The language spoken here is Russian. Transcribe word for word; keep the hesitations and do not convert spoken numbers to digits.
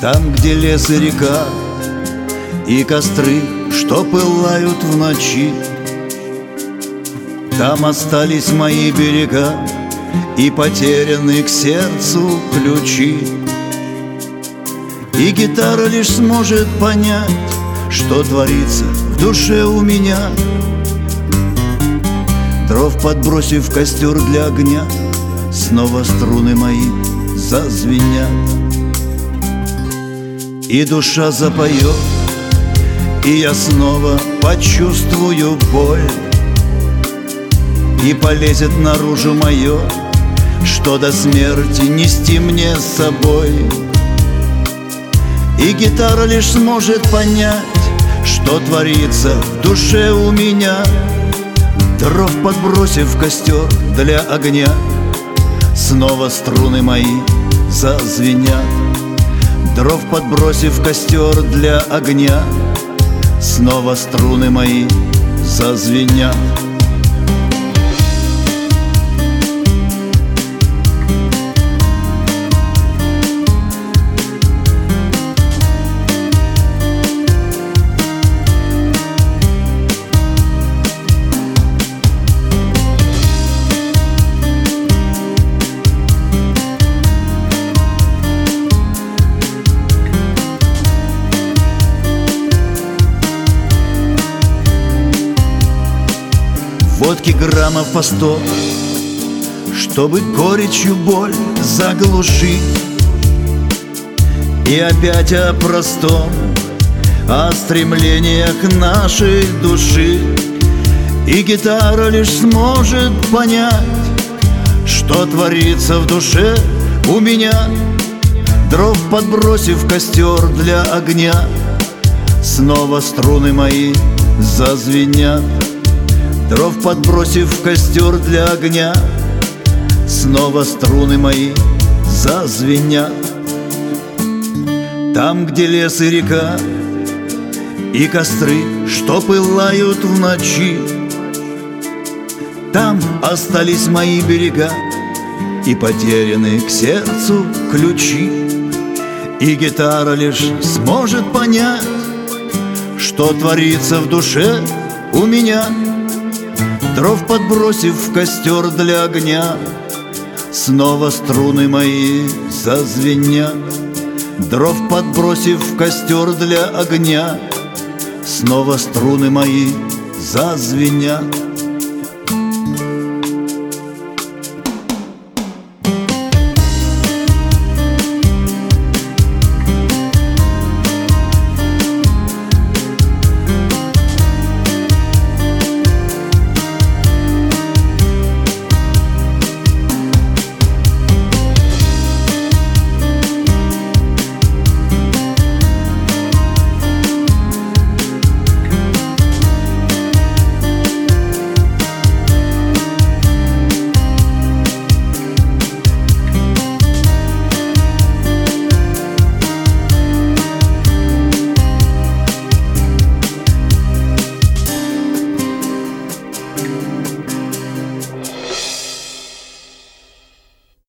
Там, где лес и река, и костры, что пылают в ночи, там остались мои берега и потеряны к сердцу ключи. И гитара лишь сможет понять, что творится в душе у меня. Дров подбросив в костер для огня, снова струны мои зазвенят. И душа запоет, и я снова почувствую боль, и полезет наружу мое, что до смерти нести мне с собой. И гитара лишь сможет понять, что творится в душе у меня. Дров подбросив в костер для огня, снова струны мои зазвенят. Дров подбросив в костер для огня, снова струны мои зазвенят. Водки граммов по сто, чтобы горечью боль заглушить. И опять о простом, о стремлениях нашей души. И гитара лишь сможет понять, что творится в душе у меня. Дров подбросив в костер для огня, снова струны мои зазвенят. Дров подбросив в костер для огня, снова струны мои зазвенят. Там, где лес и река, и костры, что пылают в ночи, там остались мои берега и потеряны к сердцу ключи. И гитара лишь сможет понять, что творится в душе у меня. Дров подбросив в костер для огня, снова струны мои зазвенят. Дров подбросив в костер для огня, снова струны мои зазвенят.